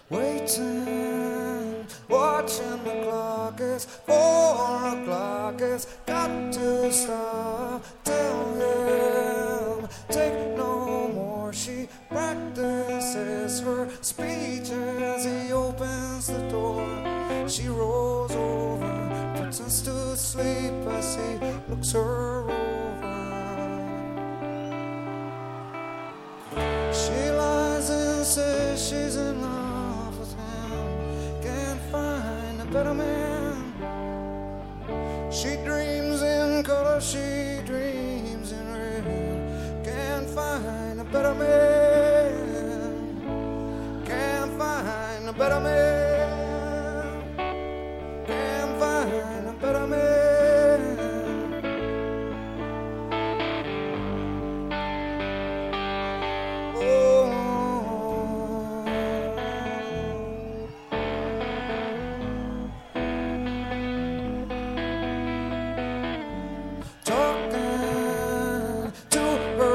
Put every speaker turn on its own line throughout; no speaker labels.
Waiting, watching the clock is 4 o'clock. It's got to stop. Tell him, take no more. She practices her speech as he opens the door. She rolls over, pretends to sleep as he looks her over. She lies and says she's in love with him, can't find a better man. She dreams in color, she dreams in red, can't find a better man, can't find a better man, can't find a better man.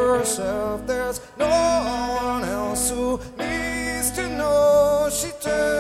Herself, there's no one else who needs to know. She turns